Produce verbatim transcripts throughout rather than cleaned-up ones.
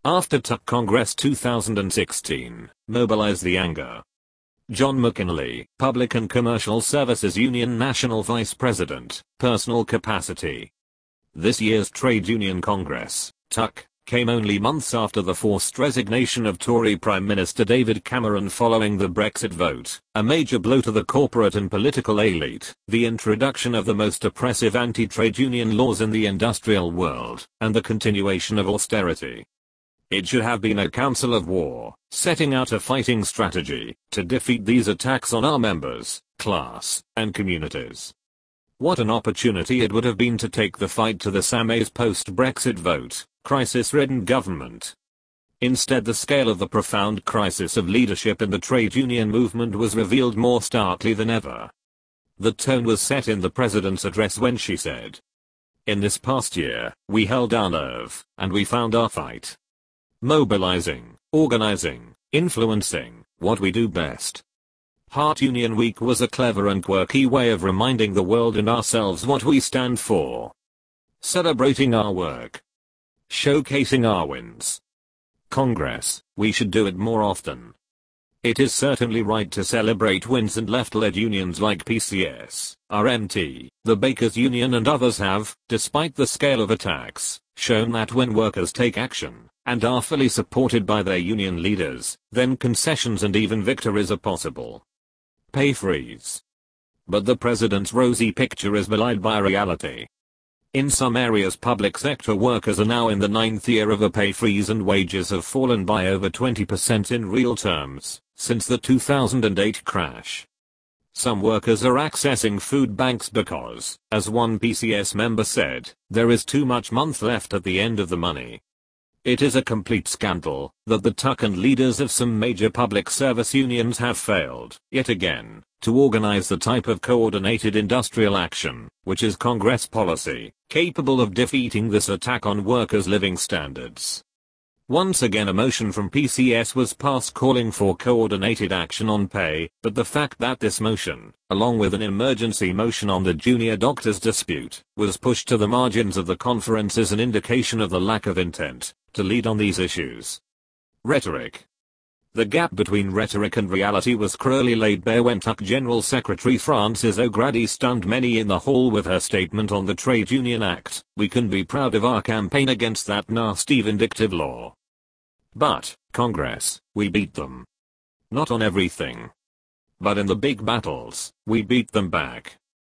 After Tuck Congress two thousand sixteen, mobilize the anger. John McKinley, Public and Commercial Services Union National Vice President, Personal Capacity. This year's Trade Union Congress, Tuck, came only months after the forced resignation of Tory Prime Minister David Cameron following the Brexit vote, a major blow to the corporate and political elite, the introduction of the most oppressive anti-trade union laws in the industrial world, and the continuation of austerity. It should have been a council of war, setting out a fighting strategy to defeat these attacks on our members, class, and communities. What an opportunity it would have been to take the fight to the S A M A's post-Brexit vote, crisis-ridden government. Instead, the scale of the profound crisis of leadership in the trade union movement was revealed more starkly than ever. The tone was set in the president's address when she said, "In this past year, we held our nerve, and we found our fight. Mobilizing, organizing, influencing, what we do best." Heart Union Week was a clever and quirky way of reminding the world and ourselves what we stand for. Celebrating our work. Showcasing our wins. Congress, we should do it more often. It is certainly right to celebrate wins, and left-led unions like P C S, R M T, the Bakers Union and others have, despite the scale of attacks, shown that when workers take action, and are fully supported by their union leaders, then concessions and even victories are possible. Pay freeze. But the president's rosy picture is belied by reality. In some areas, public sector workers are now in the ninth year of a pay freeze, and wages have fallen by over twenty percent in real terms since the two thousand eight crash. Some workers are accessing food banks because, as one P C S member said, there is too much month left at the end of the money. It is a complete scandal that the Tuck and leaders of some major public service unions have failed, yet again, to organize the type of coordinated industrial action, which is Congress policy, capable of defeating this attack on workers' living standards. Once again, a motion from P C S was passed calling for coordinated action on pay, but the fact that this motion, along with an emergency motion on the junior doctors dispute, was pushed to the margins of the conference is an indication of the lack of intent to lead on these issues. Rhetoric. The gap between rhetoric and reality was cruelly laid bare when Tuck General Secretary Frances O'Grady stunned many in the hall with her statement on the Trade Union Act. "We can be proud of our campaign against that nasty vindictive law. But, Congress, we beat them. Not on everything. But in the big battles, we beat them back."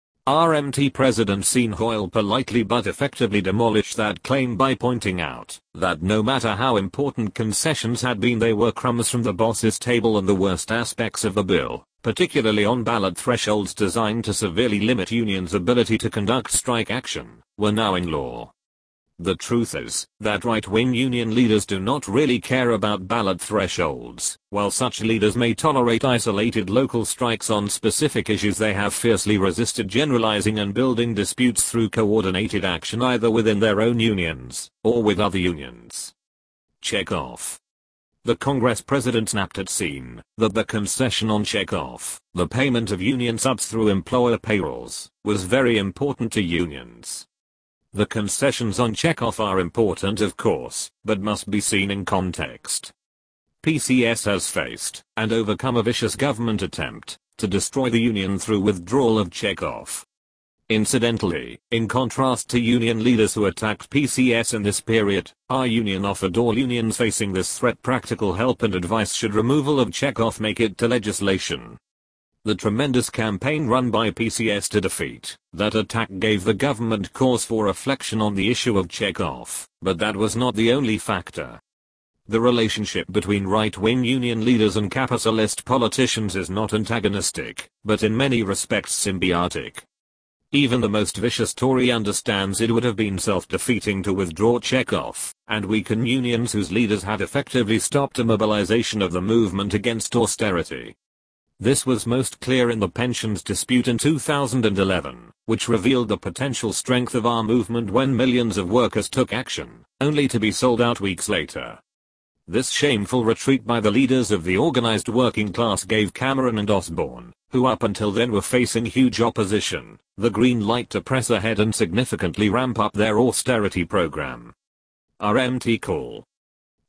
R M T President Sean Hoyle politely but effectively demolished that claim by pointing out that no matter how important concessions had been, they were crumbs from the boss's table, and the worst aspects of the bill, particularly on ballot thresholds designed to severely limit unions' ability to conduct strike action, were now in law. The truth is that right-wing union leaders do not really care about ballot thresholds. While such leaders may tolerate isolated local strikes on specific issues, they have fiercely resisted generalizing and building disputes through coordinated action either within their own unions or with other unions. Check off. The Congress president snapped at scene that the concession on check off, the payment of union subs through employer payrolls, was very important to unions. The concessions on checkoff are important, of course, but must be seen in context. P C S has faced and overcome a vicious government attempt to destroy the union through withdrawal of checkoff. Incidentally, in contrast to union leaders who attacked P C S in this period, our union offered all unions facing this threat practical help and advice should removal of checkoff make it to legislation. The tremendous campaign run by P C S to defeat that attack gave the government cause for reflection on the issue of checkoff, but that was not the only factor. The relationship between right-wing union leaders and capitalist politicians is not antagonistic, but in many respects symbiotic. Even the most vicious Tory understands it would have been self-defeating to withdraw checkoff and weaken unions whose leaders had effectively stopped a mobilization of the movement against austerity. This was most clear in the pensions dispute in two thousand eleven, which revealed the potential strength of our movement when millions of workers took action, only to be sold out weeks later. This shameful retreat by the leaders of the organized working class gave Cameron and Osborne, who up until then were facing huge opposition, the green light to press ahead and significantly ramp up their austerity program. R M T call.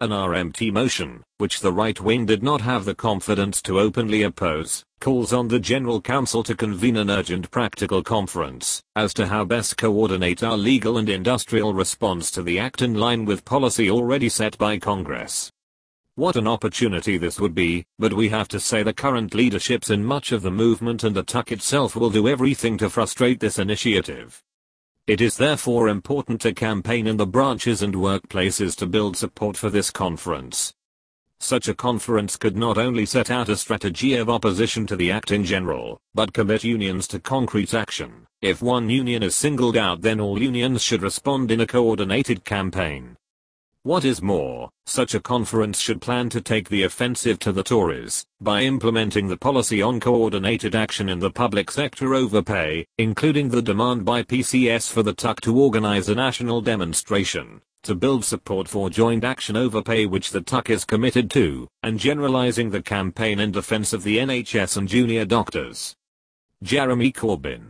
An R M T motion, which the right wing did not have the confidence to openly oppose, calls on the General Council to convene an urgent practical conference as to how best coordinate our legal and industrial response to the act in line with policy already set by Congress. What an opportunity this would be, but we have to say the current leaderships in much of the movement and the T U C itself will do everything to frustrate this initiative. It is therefore important to campaign in the branches and workplaces to build support for this conference. Such a conference could not only set out a strategy of opposition to the act in general, but commit unions to concrete action. If one union is singled out, then all unions should respond in a coordinated campaign. What is more, such a conference should plan to take the offensive to the Tories by implementing the policy on coordinated action in the public sector overpay, including the demand by P C S for the T U C to organize a national demonstration to build support for joint action overpay, which the T U C is committed to, and generalizing the campaign in defense of the N H S and junior doctors. Jeremy Corbyn.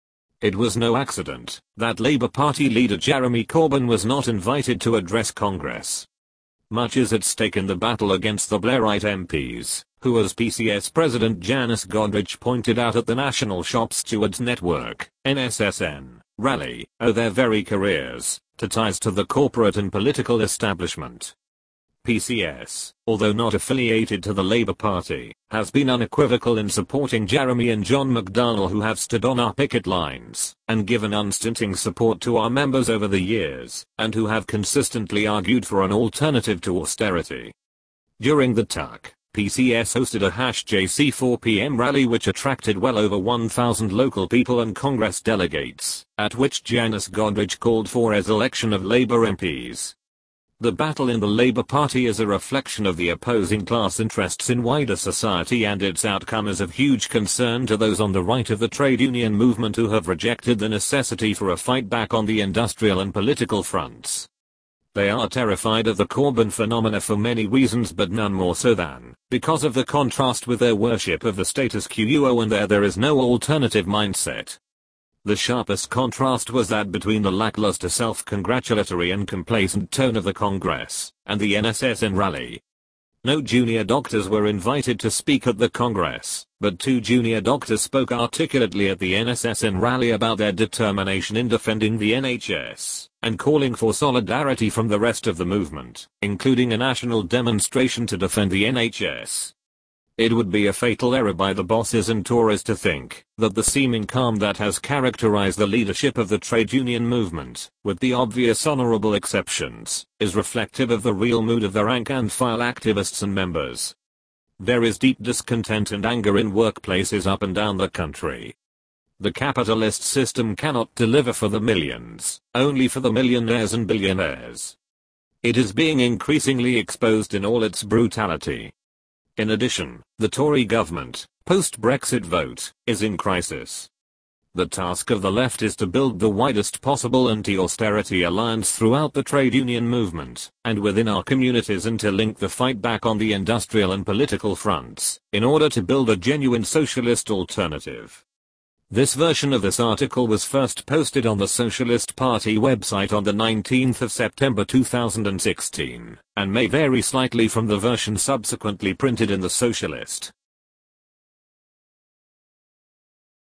It was no accident that Labour Party leader Jeremy Corbyn was not invited to address Congress. Much is at stake in the battle against the Blairite M Ps, who, as P C S President Janice Godrich pointed out at the National Shop Stewards Network, N S S N, rally, owe their very careers to ties to the corporate and political establishment. P C S, although not affiliated to the Labour Party, has been unequivocal in supporting Jeremy and John McDonnell, who have stood on our picket lines and given unstinting support to our members over the years, and who have consistently argued for an alternative to austerity. During the T U C, P C S hosted a J C four P M rally which attracted well over one thousand local people and Congress delegates, at which Janice Godrich called for a election of Labour M Ps. The battle in the Labour Party is a reflection of the opposing class interests in wider society, and its outcome is of huge concern to those on the right of the trade union movement who have rejected the necessity for a fight back on the industrial and political fronts. They are terrified of the Corbyn phenomena for many reasons, but none more so than because of the contrast with their worship of the status quo and their there is no alternative mindset. The sharpest contrast was that between the lackluster self-congratulatory and complacent tone of the Congress and the N S S N rally. No junior doctors were invited to speak at the Congress, but two junior doctors spoke articulately at the N S S N rally about their determination in defending the N H S and calling for solidarity from the rest of the movement, including a national demonstration to defend the N H S. It would be a fatal error by the bosses and Tories to think that the seeming calm that has characterized the leadership of the trade union movement, with the obvious honorable exceptions, is reflective of the real mood of the rank-and-file activists and members. There is deep discontent and anger in workplaces up and down the country. The capitalist system cannot deliver for the millions, only for the millionaires and billionaires. It is being increasingly exposed in all its brutality. In addition, the Tory government, post-Brexit vote, is in crisis. The task of the left is to build the widest possible anti-austerity alliance throughout the trade union movement, and within our communities, and to link the fight back on the industrial and political fronts, in order to build a genuine socialist alternative. This version of this article was first posted on the Socialist Party website on the nineteenth of September two thousand sixteen, and may vary slightly from the version subsequently printed in the Socialist.